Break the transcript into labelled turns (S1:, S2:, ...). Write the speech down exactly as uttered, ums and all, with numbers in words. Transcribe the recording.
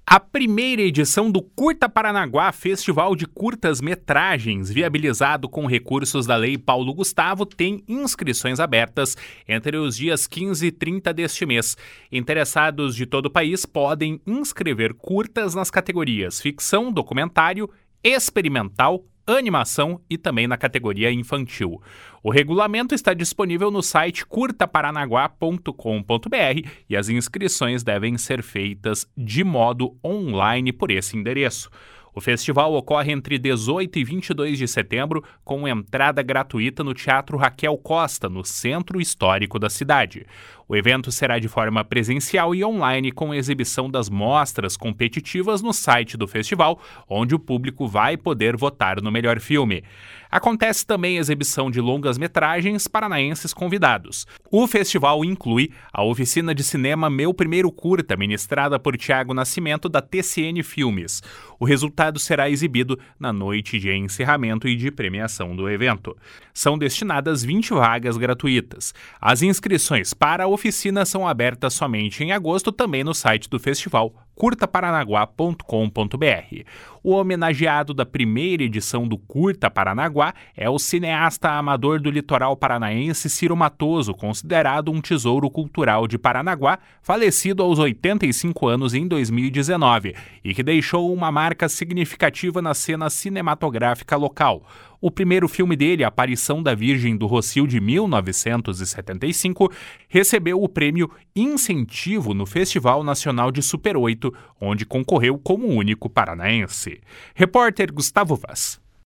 S1: A primeira edição do Curta Paranaguá, Festival de Curtas-Metragens, viabilizado com recursos da Lei Paulo Gustavo, tem inscrições abertas entre os dias quinze e trinta deste mês. Interessados de todo o país podem inscrever curtas nas categorias ficção, documentário, experimental, animação e também na categoria infantil. O regulamento está disponível no site curta paranaguá ponto com ponto br e as inscrições devem ser feitas de modo online por esse endereço. O festival ocorre entre dezoito e vinte e dois de setembro, com entrada gratuita no Teatro Raquel Costa, no centro histórico da cidade. O evento será de forma presencial e online, com exibição das mostras competitivas no site do festival, onde o público vai poder votar no melhor filme. Acontece também exibição de longas-metragens paranaenses convidados. O festival inclui a oficina de cinema Meu Primeiro Curta, ministrada por Tiago Nascimento, da T C N Filmes. O resultado será exibido na noite de encerramento e de premiação do evento. São destinadas vinte vagas gratuitas. As inscrições para a oficina são abertas somente em agosto, também no site do festival, curta paranaguá ponto com ponto br. O homenageado da primeira edição do Curta Paranaguá é o cineasta amador do litoral paranaense Ciro Matoso, considerado um tesouro cultural de Paranaguá, falecido aos oitenta e cinco anos em dois mil e dezenove, e que deixou uma marca significativa na cena cinematográfica local. O primeiro filme dele, Aparição da Virgem do Rossio, de mil novecentos e setenta e cinco, recebeu o prêmio Incentivo no Festival Nacional de Super oito, onde concorreu como único paranaense. Repórter Gustavo Vaz.